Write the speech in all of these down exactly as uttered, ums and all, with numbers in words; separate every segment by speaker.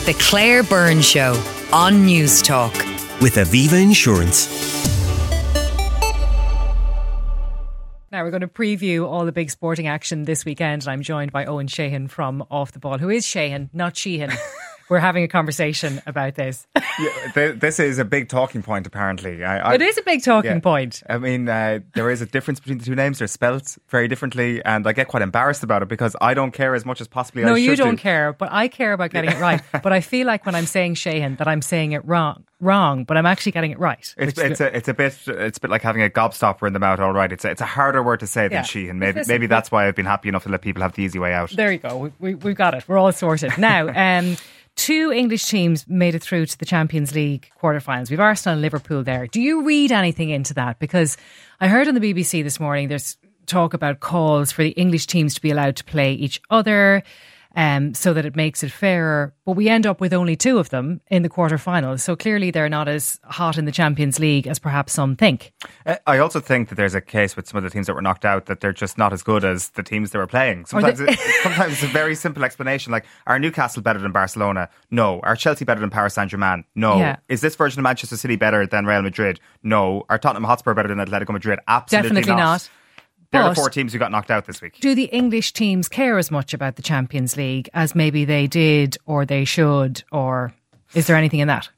Speaker 1: The Claire Byrne Show on News Talk.
Speaker 2: With Aviva Insurance.
Speaker 3: Now we're going to preview all the big sporting action this weekend, and I'm joined by Owen Sheehan from Off the Ball, who is Sheehan, not Sheehan. We're having a conversation about this.
Speaker 4: Yeah, th- this is a big talking point, apparently. I, I,
Speaker 3: it is a big talking
Speaker 4: yeah.
Speaker 3: point.
Speaker 4: I mean, uh, there is a difference between the two names. They're spelt very differently, and I get quite embarrassed about it because I don't care as much as possibly
Speaker 3: no,
Speaker 4: I should
Speaker 3: you don't
Speaker 4: do.
Speaker 3: care, but I care about getting it right. But I feel like when I'm saying Sheehan that I'm saying it wrong, wrong, but I'm actually getting it right.
Speaker 4: It's, it's, a, it's a bit it's a bit like having a gobstopper in the mouth, all right. It's a, it's a harder word to say than
Speaker 3: yeah.
Speaker 4: Sheehan. Maybe,
Speaker 3: Listen,
Speaker 4: maybe that's why I've been happy enough to let people have the easy way out.
Speaker 3: There you go. We, we, we've got it. We're all sorted. Now, um... two English teams made it through to the Champions League quarterfinals. We've Arsenal and Liverpool there. Do you read anything into that? Because I heard on the B B C this morning there's talk about calls for the English teams to be allowed to play each other um, so that it makes it fairer. But we end up with only two of them in the quarterfinals. So clearly they're not as hot in the Champions League as perhaps some think.
Speaker 4: I also think that there's a case with some of the teams that were knocked out that they're just not as good as the teams they were playing. Sometimes,
Speaker 3: they-
Speaker 4: it, sometimes it's a very simple explanation. Like, are Newcastle better than Barcelona? No. Are Chelsea better than Paris Saint-Germain? No.
Speaker 3: Yeah.
Speaker 4: Is this version of Manchester City better than Real Madrid? No. Are Tottenham Hotspur better than Atletico Madrid? Absolutely
Speaker 3: Definitely not.
Speaker 4: not. There are
Speaker 3: But
Speaker 4: four teams who got knocked out this week.
Speaker 3: do the English teams care as much about the Champions League as maybe they did or they should, or is there anything in that?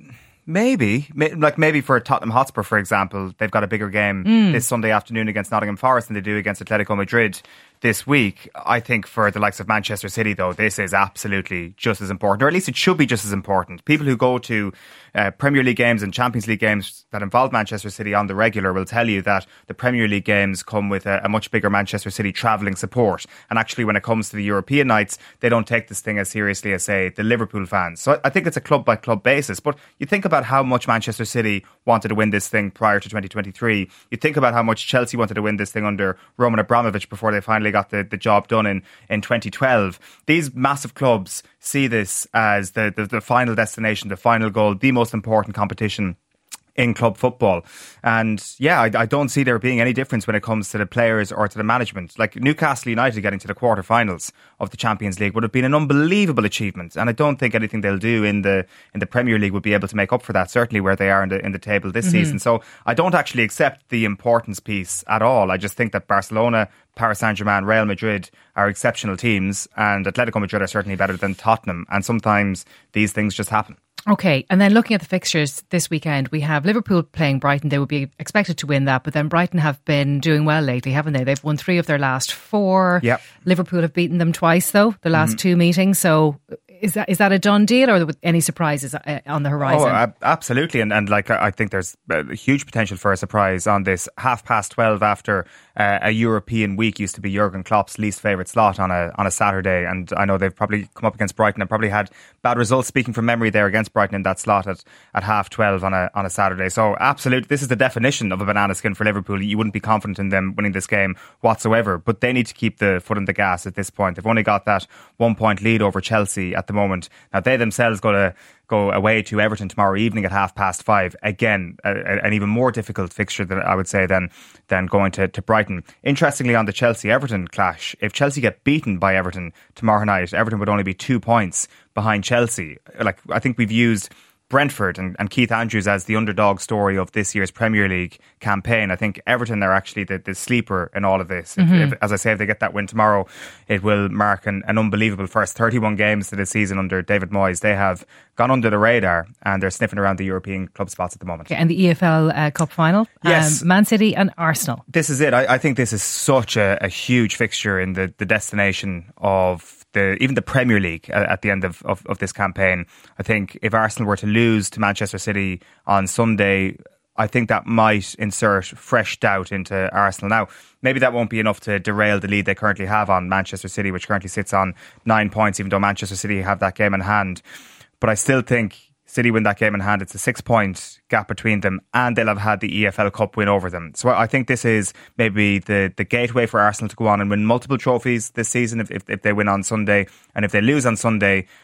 Speaker 4: Maybe. Like maybe for Tottenham Hotspur, for example, they've got a bigger game mm. this Sunday afternoon against Nottingham Forest than they do against Atletico Madrid this week. I think for the likes of Manchester City, though, this is absolutely just as important, or at least it should be just as important. People who go to uh, Premier League games and Champions League games that involve Manchester City on the regular will tell you that the Premier League games come with a, a much bigger Manchester City travelling support. And actually, when it comes to the European nights, they don't take this thing as seriously as, say, the Liverpool fans. So I think it's a club-by-club basis. But you think about how much Manchester City wanted to win this thing prior to twenty twenty-three. You think about how much Chelsea wanted to win this thing under Roman Abramovich before they finally got the, the job done in, in twenty twelve. These massive clubs see this as the, the, the final destination, the final goal, the most important competition in club football. And yeah, I, I don't see there being any difference when it comes to the players or to the management. Like Newcastle United getting to the quarterfinals of the Champions League would have been an unbelievable achievement, and I don't think anything they'll do in the in the Premier League would be able to make up for that, certainly where they are in the in the table this mm-hmm. season. So I don't actually accept the importance piece at all. I just think that Barcelona, Paris Saint-Germain, Real Madrid are exceptional teams, and Atletico Madrid are certainly better than Tottenham, and sometimes these things just happen.
Speaker 3: Okay, and then looking at the fixtures this weekend, we have Liverpool playing Brighton. They would be expected to win that, but then Brighton have been doing well lately, haven't they? They've won three of their last four.
Speaker 4: Yep.
Speaker 3: Liverpool have beaten them twice, though, the last mm-hmm. two meetings. So is that is that a done deal, or are there any surprises on the horizon?
Speaker 4: Oh, absolutely. And, and like I think there's a huge potential for a surprise on this half past twelve after uh, a European week used to be Jurgen Klopp's least favourite slot on a on a Saturday. And I know they've probably come up against Brighton and probably had bad results, speaking from memory, there against Brighton in that slot at, at half twelve on a on a Saturday. So absolutely, this is the definition of a banana skin for Liverpool. You wouldn't be confident in them winning this game whatsoever, but they need to keep the foot on the gas at this point. They've only got that one point lead over Chelsea at the moment. Now they themselves got to go away to Everton tomorrow evening at half past five. Again, a, a, an even more difficult fixture than I would say than than going to, to Brighton. Interestingly, on the Chelsea-Everton clash, if Chelsea get beaten by Everton tomorrow night, Everton would only be two points behind Chelsea. Like I think we've used Brentford and, and Keith Andrews as the underdog story of this year's Premier League campaign. I think Everton are actually the, the sleeper in all of this. Mm-hmm. If, if, as I say, if they get that win tomorrow, it will mark an, an unbelievable first thirty-one games to the season under David Moyes. They have gone under the radar and they're sniffing around the European club spots at the moment.
Speaker 3: Okay, and the E F L uh, Cup final?
Speaker 4: Yes.
Speaker 3: Um, Man City and Arsenal.
Speaker 4: This is it. I, I think this is such a, a huge fixture in the, the destination of The, even the Premier League at the end of, of, of this campaign. I think if Arsenal were to lose to Manchester City on Sunday, I think that might insert fresh doubt into Arsenal. Now, maybe that won't be enough to derail the lead they currently have on Manchester City, which currently sits on nine points, even though Manchester City have that game in hand. But I still think City win that game in hand. It's a six point gap between them, and they'll have had the E F L Cup win over them. So I think this is maybe the, the gateway for Arsenal to go on and win multiple trophies this season if, if, if they win on Sunday. And if they lose on Sunday,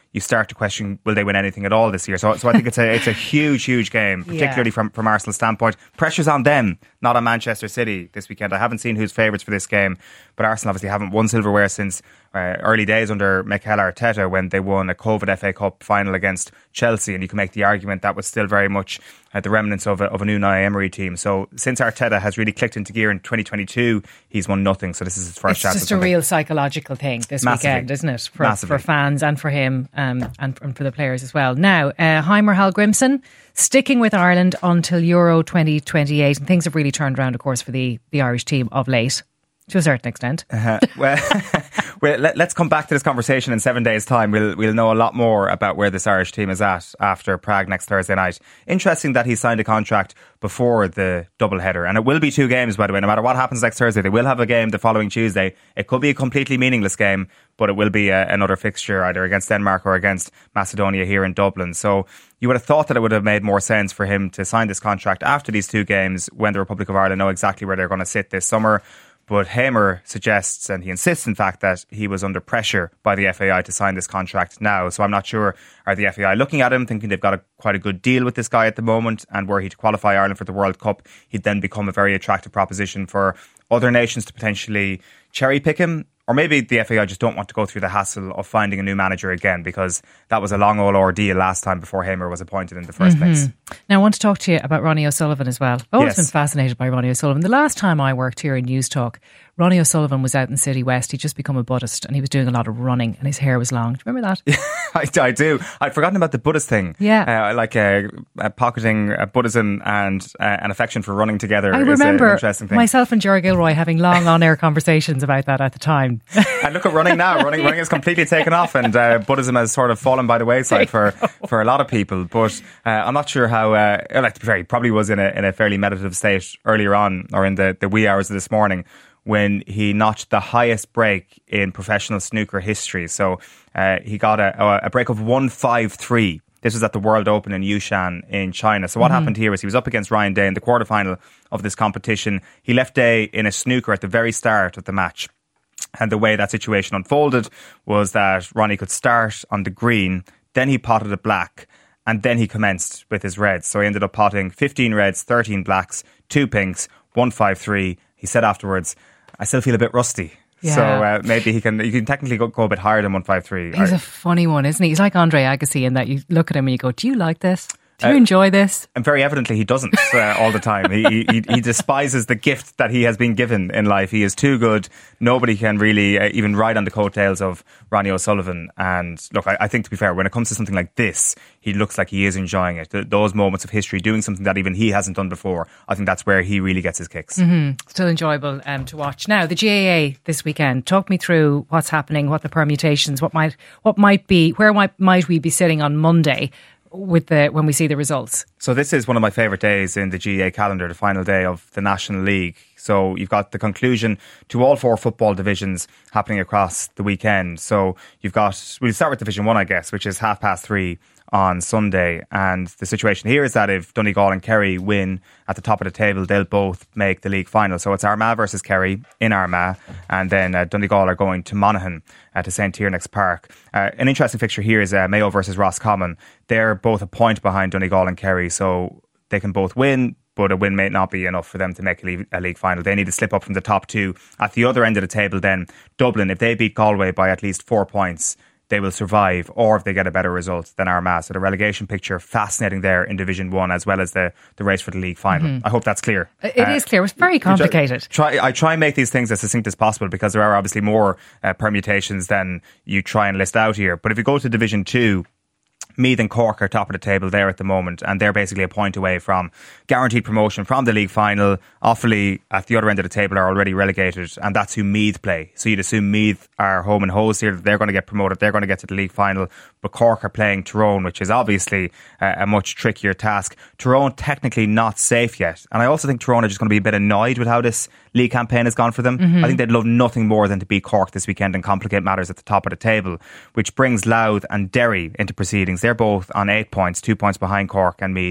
Speaker 4: you start to question, will they win anything at all this year? So, so I think it's a it's a huge, huge game, particularly yeah. from, from Arsenal's standpoint. Pressure's on them, not on Manchester City this weekend. I haven't seen who's favourites for this game, but Arsenal obviously haven't won silverware since uh, early days under Mikel Arteta when they won a COVID F A Cup final against Chelsea, and you can make the argument that was still very much uh, the remnants of a, of a new Unai Emery team. So since Arteta has really clicked into gear in twenty twenty-two, he's won nothing. So this is his first
Speaker 3: it's
Speaker 4: chance.
Speaker 3: It's just a real psychological thing this Massively. weekend, isn't it? For, for fans and for him um, and, and for the players as well. Now, uh, Heimer Hallgrimsson sticking with Ireland until Euro twenty twenty-eight, and things have really turned around, of course, for the, the Irish team of late. To a certain extent.
Speaker 4: Uh, well, well let, let's come back to this conversation in seven days' time. We'll we'll know a lot more about where this Irish team is at after Prague next Thursday night. Interesting that he signed a contract before the doubleheader. And it will be two games, by the way. No matter what happens next Thursday, they will have a game the following Tuesday. It could be a completely meaningless game, but it will be a, another fixture either against Denmark or against Macedonia here in Dublin. So you would have thought that it would have made more sense for him to sign this contract after these two games when the Republic of Ireland know exactly where they're going to sit this summer. But Hamer suggests, and he insists in fact, that he was under pressure by the F A I to sign this contract now. So I'm not sure, are the F A I looking at him thinking they've got a, quite a good deal with this guy at the moment, and were he to qualify Ireland for the World Cup, he'd then become a very attractive proposition for other nations to potentially cherry pick him? Or maybe the F A I just don't want to go through the hassle of finding a new manager again, because that was a long old ordeal last time before Hamer was appointed in the first mm-hmm. place.
Speaker 3: Now I want to talk to you about Ronnie O'Sullivan as well. I've always yes. been fascinated by Ronnie O'Sullivan. The last time I worked here in News Talk, Ronnie O'Sullivan was out in City West. He'd just become a Buddhist and he was doing a lot of running and his hair was long. Do you remember that?
Speaker 4: I, I do. I'd forgotten about the Buddhist thing.
Speaker 3: Yeah.
Speaker 4: Uh, like uh, uh, pocketing uh, Buddhism and uh, an affection for running together.
Speaker 3: I
Speaker 4: is
Speaker 3: remember
Speaker 4: an interesting thing.
Speaker 3: Myself and Ger Gilroy having long on-air conversations about that at the time.
Speaker 4: And look at running now. Running, running has completely taken off, and uh, Buddhism has sort of fallen by the wayside for, for a lot of people. But uh, I'm not sure how. Uh, like to be fair, he probably was in a in a fairly meditative state earlier on, or in the, the wee hours of this morning, when he notched the highest break in professional snooker history. So uh, he got a, a break of one five three. This was at the World Open in Yushan in China. So what mm-hmm. happened here was he was up against Ryan Day in the quarterfinal of this competition. He left Day in a snooker at the very start of the match. And the way that situation unfolded was that Ronnie could start on the green, then he potted a black, and then he commenced with his reds. So he ended up potting fifteen reds, thirteen blacks, two pinks, one five three. He said afterwards, I still feel a bit rusty. Yeah. So uh, maybe he can. You can technically go, go a bit higher than one five three.
Speaker 3: He's a funny one, isn't he? He's like Andre Agassi in that you look at him and you go, do you like this? Do you uh, enjoy this?
Speaker 4: And very evidently he doesn't uh, all the time. He, he he despises the gift that he has been given in life. He is too good. Nobody can really uh, even ride on the coattails of Ronnie O'Sullivan. And look, I, I think to be fair, when it comes to something like this, he looks like he is enjoying it. Th- those moments of history, doing something that even he hasn't done before, I think that's where he really gets his kicks.
Speaker 3: Mm-hmm. Still enjoyable um, to watch. Now, the G A A this weekend. Talk me through what's happening, what the permutations, what might what might be, where might, might we be sitting on Monday with the when we see the results.
Speaker 4: So this is one of my favourite days in the G A A calendar, the final day of the National League. So you've got the conclusion to all four football divisions happening across the weekend. So you've got, we'll start with Division one, I guess, which is half past three on Sunday. And the situation here is that if Donegal and Kerry win at the top of the table, they'll both make the league final. So it's Armagh versus Kerry in Armagh, and then uh, Donegal are going to Monaghan uh, to Saint Tiernack's Park. Uh, an interesting fixture here is uh, Mayo versus Roscommon. They're both a point behind Donegal and Kerry, so they can both win, but a win may not be enough for them to make a league, a league final. They need to slip up from the top two. At the other end of the table then, Dublin, if they beat Galway by at least four points, they will survive, or if they get a better result than Armagh. So the relegation picture, fascinating there in Division one, as well as the, the race for the league final. Mm-hmm. I hope that's clear.
Speaker 3: It uh, is clear. It's very complicated.
Speaker 4: Try, I try and make these things as succinct as possible, because there are obviously more uh, permutations than you try and list out here. But if you go to Division two, Meath and Cork are top of the table there at the moment, and they're basically a point away from guaranteed promotion from the league final. Offaly at the other end of the table are already relegated, and that's who Meath play. So you'd assume Meath are home and hose here. They're going to get promoted. They're going to get to the league final. But Cork are playing Tyrone, which is obviously a, a much trickier task. Tyrone technically not safe yet, and I also think Tyrone are just going to be a bit annoyed with how this league campaign has gone for them. Mm-hmm. I think they'd love nothing more than to beat Cork this weekend and complicate matters at the top of the table, which brings Louth and Derry into proceedings. They're both on eight points, two points behind Cork and Meath.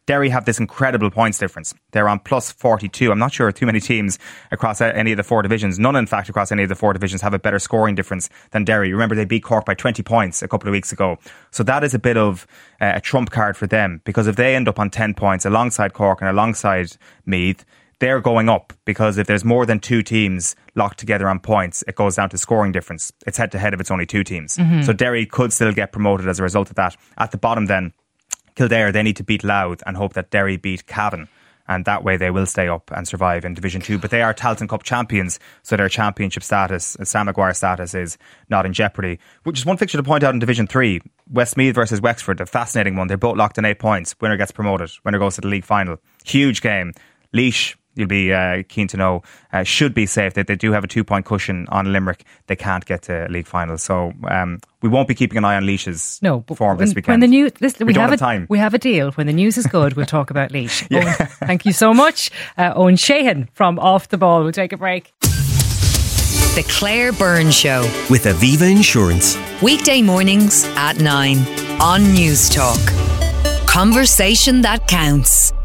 Speaker 4: Derry have this incredible points difference. They're on plus forty-two. I'm not sure too many teams across any of the four divisions, none in fact across any of the four divisions, have a better scoring difference than Derry. Remember, they beat Cork by twenty points a couple of weeks ago. So that is a bit of uh, a trump card for them, because if they end up on ten points alongside Cork and alongside Meath, they're going up, because if there's more than two teams locked together on points, it goes down to scoring difference. It's head to head if it's only two teams. Mm-hmm. So Derry could still get promoted as a result of that. At the bottom then, Kildare, they need to beat Louth and hope that Derry beat Cavan. And that way they will stay up and survive in Division two. But they are Tailteann Cup champions, so their championship status, Sam Maguire status, is not in jeopardy. Which is one fixture to point out in Division three. Westmeath versus Wexford, a fascinating one. They're both locked in eight points. Winner gets promoted. Winner goes to the league final. Huge game. Laois, you'll be uh, keen to know, uh, should be safe. They, they do have a two-point cushion on Limerick. They can't get to league final. So um, we won't be keeping an eye on Laois's
Speaker 3: no, but
Speaker 4: form
Speaker 3: when,
Speaker 4: this weekend.
Speaker 3: When the news, listen, we,
Speaker 4: we, don't
Speaker 3: have
Speaker 4: have
Speaker 3: a,
Speaker 4: time.
Speaker 3: we have a deal. When the news is good, we'll talk about Laois.
Speaker 4: Yeah.
Speaker 3: Owen, thank you so much. Uh, Owen Sheehan from Off the Ball. We'll take a break.
Speaker 1: The Claire Byrne Show.
Speaker 2: With Aviva Insurance.
Speaker 1: Weekday mornings at nine on News Talk. Conversation that counts.